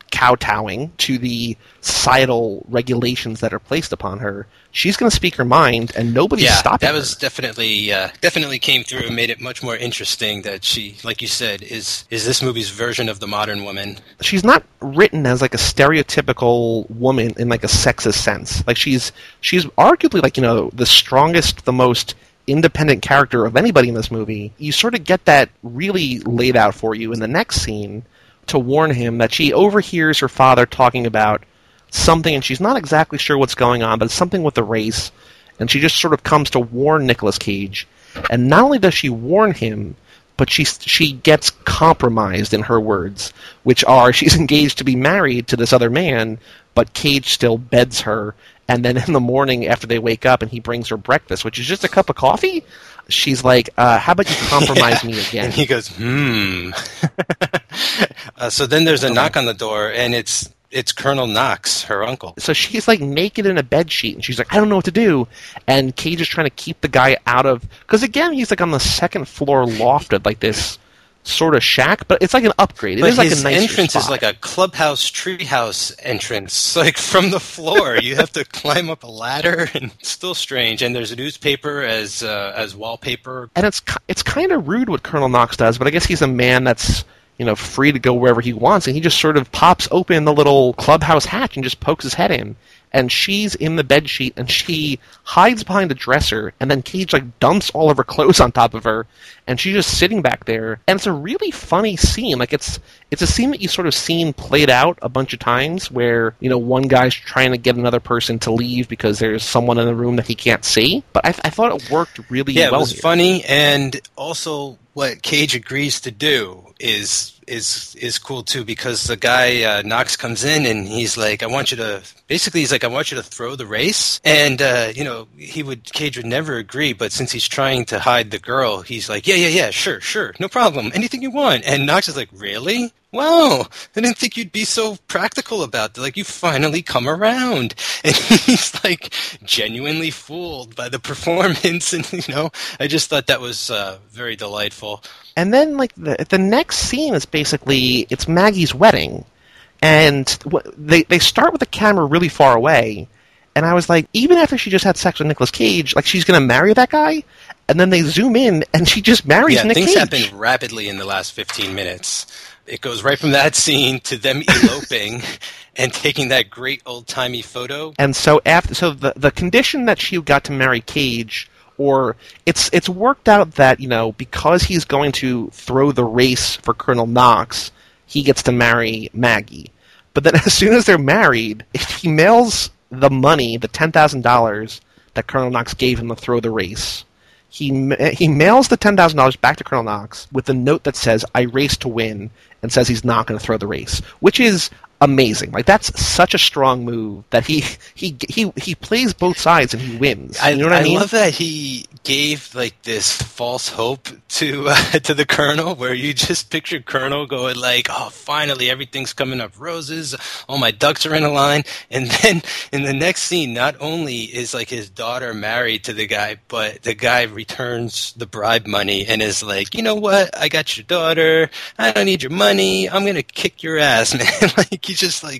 kowtowing to the societal regulations that are placed upon her, she's going to speak her mind, and nobody's yeah, stopping her. that was definitely uh, definitely came through and made it much more interesting that she, like you said, is is this movie's version of the modern woman. She's not written as like a stereotypical woman in like a sexist sense. Like she's she's arguably like, you know, the strongest, the most independent character of anybody in this movie. You sort of get that really laid out for you in the next scene to warn him that she overhears her father talking about something, and she's not exactly sure what's going on, but it's something with the race, and she just sort of comes to warn Nicolas Cage. And not only does she warn him, but she she gets compromised in her words, which are she's engaged to be married to this other man, but Cage still beds her, and then in the morning after they wake up and he brings her breakfast, which is just a cup of coffee, she's like, uh, how about you compromise yeah. me again? And he goes, hmm. uh, so then there's a knock on the door, and it's it's Colonel Knox, her uncle. So she's like naked in a bed sheet, and she's like, I don't know what to do. And Cage is trying to keep the guy out of, because again, he's like on the second floor loft of like this sort of shack, but it's like an upgrade. It but is like his a nicer entrance spot. is like a clubhouse treehouse entrance, like from the floor. You have to climb up a ladder, and it's still strange. And there's a newspaper as uh, as wallpaper. And it's it's kind of rude what Colonel Knox does, but I guess he's a man that's, you know, free to go wherever he wants, and he just sort of pops open the little clubhouse hatch and just pokes his head in. And she's in the bed sheet, and she hides behind a dresser, and then Cage like dumps all of her clothes on top of her, and she's just sitting back there. And it's a really funny scene. Like it's it's a scene that you've sort of seen played out a bunch of times, where, you know, one guy's trying to get another person to leave because there's someone in the room that he can't see. But I, I thought it worked really yeah, well. Yeah, it was here. funny, and also what Cage agrees to do is is is cool too, because the guy uh, Knox comes in and he's like, I want you to basically he's like, I want you to throw the race, and uh, you know, he would Cage would never agree, but since he's trying to hide the girl, he's like, yeah yeah yeah sure sure no problem, anything you want. And Knox is like, really? Wow, I didn't think you'd be so practical about that. Like, you finally come around. And he's like genuinely fooled by the performance, and you know, I just thought that was uh, very delightful. And then, like, the the next scene is basically, it's Maggie's wedding. And wh- they, they start with the camera really far away. And I was like, even after she just had sex with Nicolas Cage, like, she's going to marry that guy? And then they zoom in, and she just marries yeah, Nick things Cage. happen rapidly in the last fifteen minutes. It goes right from that scene to them eloping and taking that great old-timey photo. And so after, so the the condition that she got to marry Cage, or it's it's worked out that, you know, because he's going to throw the race for Colonel Knox, he gets to marry Maggie. But then as soon as they're married, he mails the money, the ten thousand dollars that Colonel Knox gave him to throw the race. He he mails the ten thousand dollars back to Colonel Knox with a note that says, I race to win, and says he's not going to throw the race, which is amazing. Like, that's such a strong move that he he he he plays both sides and he wins. I, you know what I, I mean? love that he gave like this false hope to uh, to the Colonel, where you just picture Colonel going like, "Oh, finally everything's coming up roses. All my ducks are in a line." And then in the next scene, not only is like his daughter married to the guy, but the guy returns the bribe money and is like, "You know what? I got your daughter. I don't need your money. I'm gonna kick your ass, man." Like, he's just like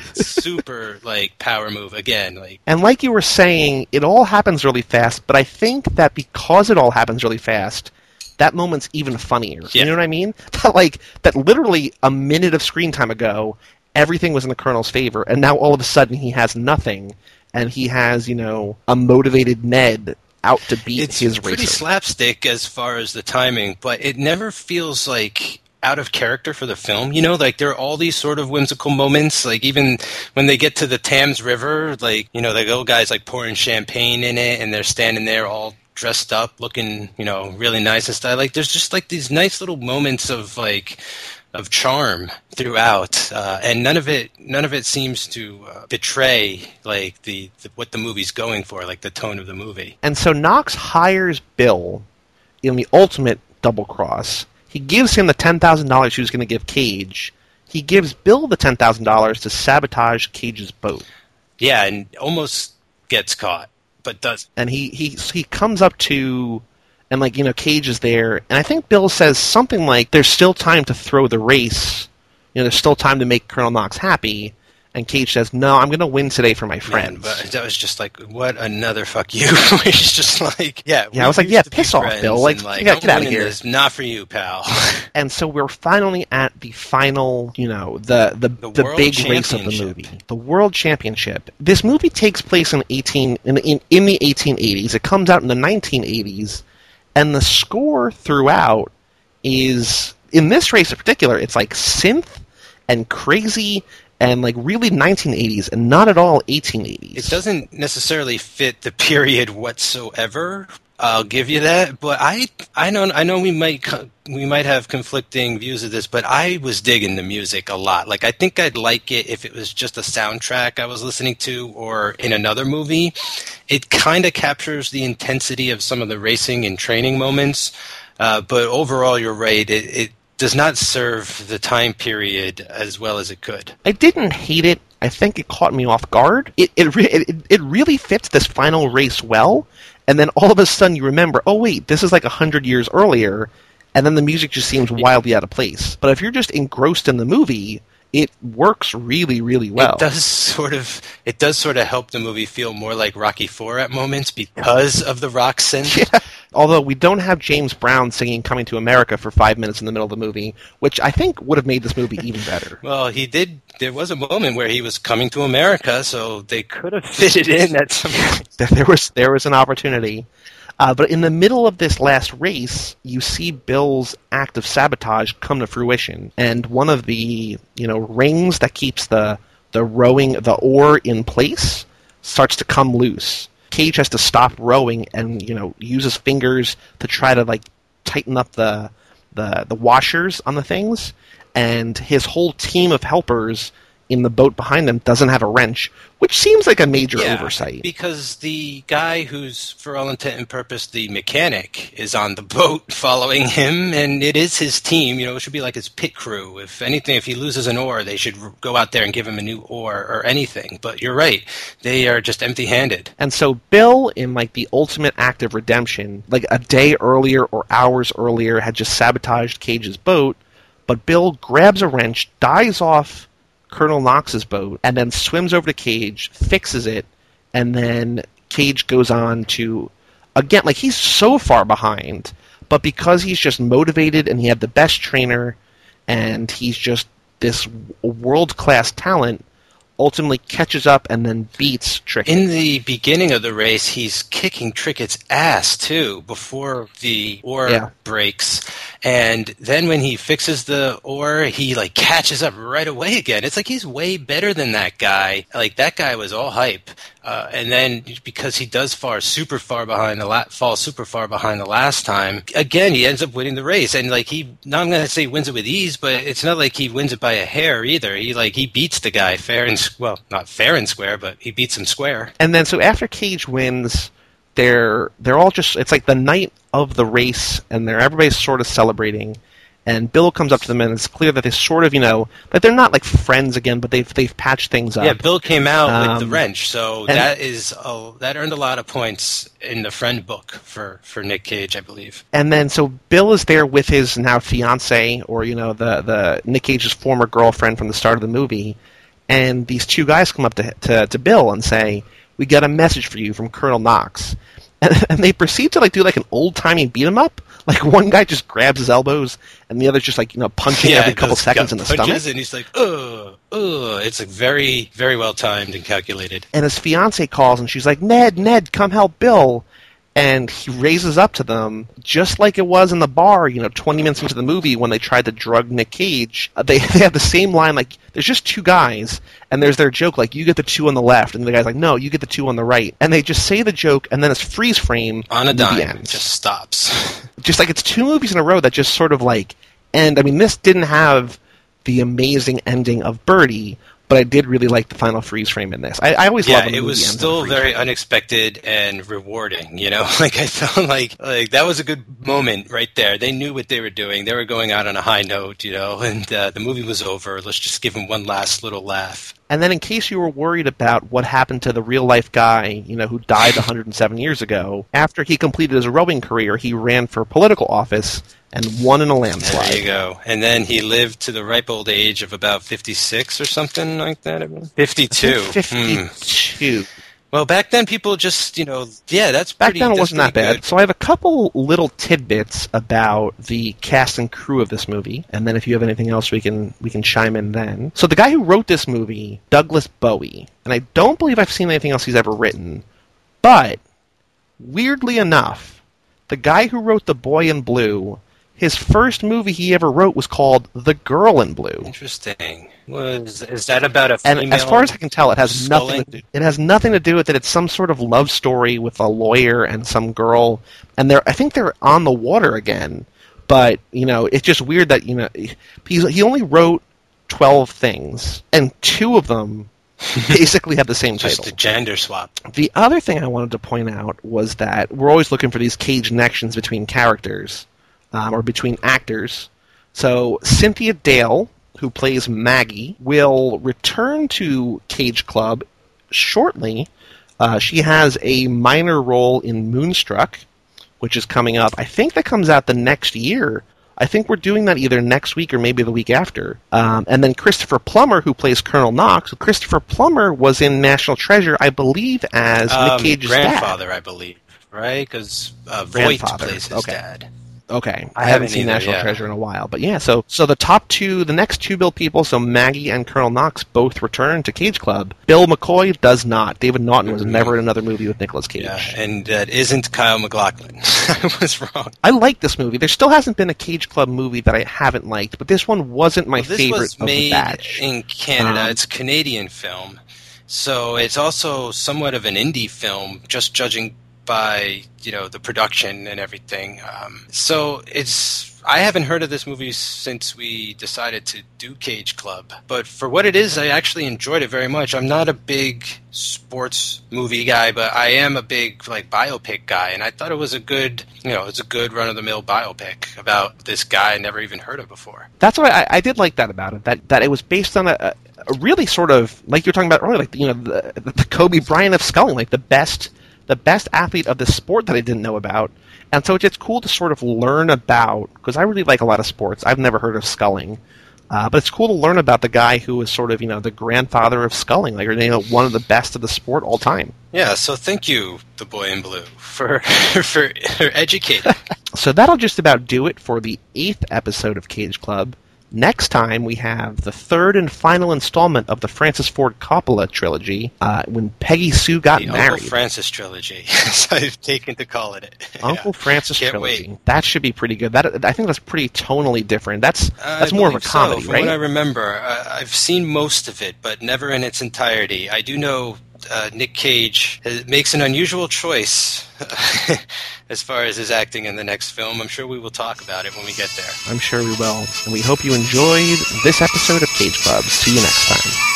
super like power move again. Like, and like you were saying, it all happens really fast, but I think that because it all happens really fast, that moment's even funnier. Yeah. You know what I mean? That, like, that literally a minute of screen time ago, everything was in the Colonel's favor, and now all of a sudden he has nothing, and he has, you know, a motivated Ned out to beat it's his pretty racer. slapstick as far as the timing, but it never feels like out of character for the film. You know, like, there are all these sort of whimsical moments, like even when they get to the Thames River, like, you know, the old guy's like pouring champagne in it, and they're standing there all dressed up, looking, you know, really nice and stuff. Like, there's just like these nice little moments of like of charm throughout, uh, and none of it none of it seems to uh, betray like the, the what the movie's going for, like the tone of the movie. And so Knox hires Bill in the ultimate double cross. He gives him the ten thousand dollars he was going to give Cage. He gives Bill the ten thousand dollars to sabotage Cage's boat. Yeah, and almost gets caught, but does. And he, he, he comes up to, and, like, you know, Cage is there, and I think Bill says something like, there's still time to throw the race, you know, there's still time to make Colonel Knox happy. And Cage says, no, I'm going to win today for my friends. Man, but that was just like, what another fuck you. It's just like, yeah. Yeah, I was like, yeah, piss off, Bill. Like, like yeah, get out of here. This, not for you, pal. And so we're finally at the final, you know, the the, the, the big race of the movie. The World Championship. This movie takes place in eighteen in, in, in the eighteen eighties. It comes out in the nineteen eighties. And the score throughout is, in this race in particular, it's like synth and crazy and like really nineteen eighties and not at all eighteen eighties. It doesn't necessarily fit the period whatsoever. I'll give you that, but I I know I know we might we might have conflicting views of this, but I was digging the music a lot. Like I think I'd like it if it was just a soundtrack I was listening to or in another movie. It kind of captures the intensity of some of the racing and training moments, uh, but overall, you're right. It, it does not serve the time period as well as it could. I didn't hate it. I think it caught me off guard. It it, re- it it really fits this final race well, and then all of a sudden you remember, oh wait, this is like a hundred years earlier, and then the music just seems wildly out of place. But if you're just engrossed in the movie, it works really, really well. It does sort of it does sort of help the movie feel more like Rocky four at moments because of the rock synth. Yeah. Although we don't have James Brown singing Coming to America for five minutes in the middle of the movie, which I think would have made this movie even better. Well, he did. There was a moment where he was coming to America, so they could have fit it in at some point. There was, there was an opportunity. Uh, but in the middle of this last race, you see Bill's act of sabotage come to fruition. And one of the, you know, rings that keeps the, the rowing, the oar in place starts to come loose. Cage has to stop rowing and, you know, use his fingers to try to, like, tighten up the, the, the washers on the things. And his whole team of helpers in the boat behind them doesn't have a wrench, which seems like a major yeah, oversight. Because the guy who's, for all intent and purpose, the mechanic, is on the boat following him, and it is his team. You know, it should be like his pit crew. If anything, if he loses an oar, they should go out there and give him a new oar or anything. But you're right. They are just empty-handed. And so Bill, in like the ultimate act of redemption, like a day earlier or hours earlier, had just sabotaged Cage's boat, but Bill grabs a wrench, dives off Colonel Knox's boat, and then swims over to Cage, fixes it, and then Cage goes on to, again, like he's so far behind, but because he's just motivated and he had the best trainer, and he's just this world-class talent, ultimately catches up and then beats Trickett. In the beginning of the race, he's kicking Trickett's ass, too, before the oar yeah. breaks. And then when he fixes the oar, he, like, catches up right away again. It's like he's way better than that guy. Like, that guy was all hype. Uh, and then because he does far super far behind the la- fall super far behind the last time, again he ends up winning the race. And like he, now I'm going to say wins it with ease, but it's not like he wins it by a hair either. He like he beats the guy fair and well, not fair and square, but he beats him square. And then so after Cage wins, they're they're all just it's like the night of the race, and they're everybody's sort of celebrating. And Bill comes up to them, and it's clear that they sort of, you know, that they're not like friends again, but they've they've patched things up. Yeah, Bill came out um, with the wrench, so and, that is a, that earned a lot of points in the friend book for, for Nick Cage, I believe. And then so Bill is there with his now fiance, or you know, the the Nick Cage's former girlfriend from the start of the movie, and these two guys come up to to, to Bill and say, "We got a message for you from Colonel Knox," and, and they proceed to like do like an old timey beat 'em up. Like, one guy just grabs his elbows, and the other just, like, you know, punching yeah, every couple seconds in the stomach. And he's like, ugh, ugh. It's, like, very, very well timed and calculated. And his fiance calls, and she's like, Ned, Ned, come help Bill. And he raises up to them, just like it was in the bar, you know, twenty minutes into the movie when they tried to drug Nick Cage. Uh, they, they have the same line, like, there's just two guys, and there's their joke, like, you get the two on the left, and the guy's like, no, you get the two on the right. And they just say the joke, and then it's freeze frame. On a dime. Ends. Just stops. Just like it's two movies in a row that just sort of like end. I mean, this didn't have the amazing ending of Birdie, but I did really like the final freeze frame in this. I, I always yeah, love when the it movie was ends still on a very frame. unexpected and rewarding. You know, like I felt like like that was a good moment right there. They knew what they were doing. They were going out on a high note, you know, and uh, the movie was over. Let's just give them one last little laugh. And then in case you were worried about what happened to the real-life guy, you know, who died one hundred seven years ago, after he completed his rowing career, he ran for political office and won in a landslide. There you go. And then he lived to the ripe old age of about fifty-six or something like that. fifty-two. fifty-two. Hmm. Well, back then people just, you know, yeah, that's Back pretty then it that's wasn't that pretty bad. good. So I have a couple little tidbits about the cast and crew of this movie, and then if you have anything else, we can we can chime in then. So the guy who wrote this movie, Douglas Bowie, and I don't believe I've seen anything else he's ever written, but weirdly enough, the guy who wrote The Boy in Blue, his first movie he ever wrote was called The Girl in Blue. Interesting. Was is that about a And female as far as I can tell, it has sculling? nothing to do, it has nothing to do with it. It's some sort of love story with a lawyer and some girl, and they're I think they're on the water again. But you know, it's just weird that you know he's, he only wrote twelve things, and two of them basically have the same Just title. a gender swap. The other thing I wanted to point out was that we're always looking for these cage connections between characters um, or between actors. So Cynthia Dale, who plays Maggie, will return to Cage Club shortly. Uh, she has a minor role in Moonstruck, which is coming up. I think that comes out the next year. I think we're doing that either next week or maybe the week after. Um, and then Christopher Plummer, who plays Colonel Knox. Christopher Plummer was in National Treasure, I believe, as Um, Nick Cage's grandfather, dad. I believe, right? Because uh, Voight Grandfather, plays his okay. dad. Okay, I, I haven't haven't seen either, National yeah. Treasure in a while, but yeah. So, so the top two, the next two Bill people, so Maggie and Colonel Knox, both return to Cage Club. Bill McCoy does not. David Naughton was never in another movie with Nicolas Cage. Yeah, and that isn't Kyle MacLachlan. I was wrong. I like this movie. There still hasn't been a Cage Club movie that I haven't liked, but this one wasn't my Well, this favorite was of the made batch. in Canada. Um, It's a Canadian film, so it's also somewhat of an indie film, just judging by you know the production and everything. Um, so it's I haven't heard of this movie since we decided to do Cage Club, but for what it is, I actually enjoyed it very much. I'm not a big sports movie guy, but I am a big like biopic guy, and I thought it was a good you know it's a good run of the mill biopic about this guy I never even heard of before. That's what I, I did like that about it. That that it was based on a, a a really sort of like you were talking about earlier, like you know the, the Kobe Bryant of sculling, like the best. the best athlete of the sport that I didn't know about. And so it's just cool to sort of learn about, because I really like a lot of sports. I've never heard of sculling. Uh, but it's cool to learn about the guy who was sort of, you know, the grandfather of sculling, like, you know, one of the best of the sport all time. Yeah, so thank you, The Boy in Blue, for for educating. So that'll just about do it for the eighth episode of Cage Club. Next time, we have the third and final installment of the Francis Ford Coppola trilogy, uh, When Peggy Sue Got The Married. Uncle Francis trilogy, as I've taken to call it. Uncle Yeah. Francis Can't trilogy. wait. That should be pretty good. That I think that's pretty tonally different. That's I that's more of a believe so, comedy, from right? what I remember, uh, I've seen most of it, but never in its entirety. I do know uh, Nick Cage uh, makes an unusual choice as far as his acting in the next film. I'm sure we will talk about it when we get there. I'm sure we will. And we hope you enjoyed this episode of Cage Club. See you next time.